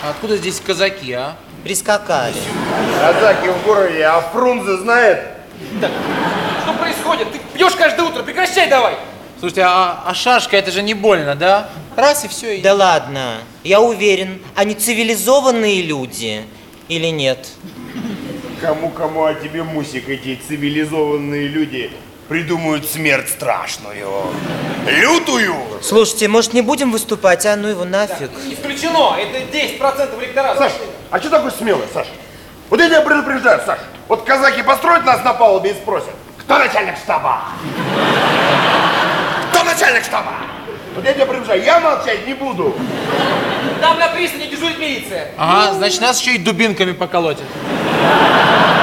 А откуда здесь казаки, а? Прискакали. Казаки в городе, а Фрунзе знает? Так, что происходит? Ты пьешь каждое утро, прекращай давай! Слушайте, а шашка, это же не больно, да? Раз и все. Да ладно, я уверен, они цивилизованные люди или нет? Кому-кому, а тебе, Мусик, эти цивилизованные люди придумают смерть страшную, лютую. Слушайте, может, не будем выступать, а ну его нафиг. Исключено, это 10% электората. Саш, а что такой смелый, Саш? Вот я тебя предупреждаю, Саш. Вот казаки построят нас на палубе и спросят, кто начальник штаба? Кто начальник штаба? Вот я тебя предупреждаю, я молчать не буду. Там на пристани дежурит милиция. Ага, значит, нас еще и дубинками поколотят.